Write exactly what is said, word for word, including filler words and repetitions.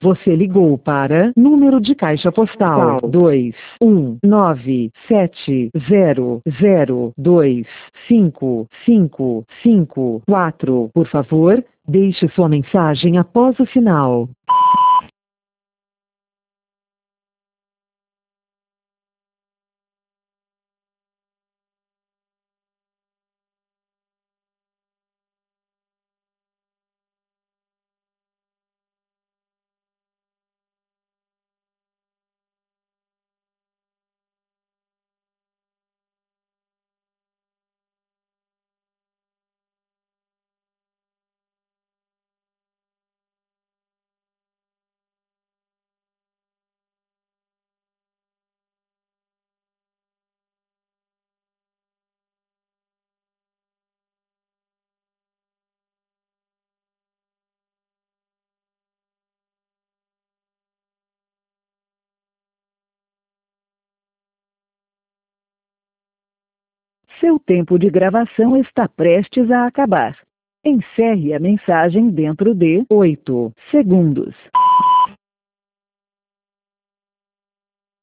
Você ligou para número de caixa postal dois um nove sete zero zero dois cinco cinco cinco quatro. Por favor, deixe sua mensagem após o sinal. Seu tempo de gravação está prestes a acabar. Encerre a mensagem dentro de oito segundos.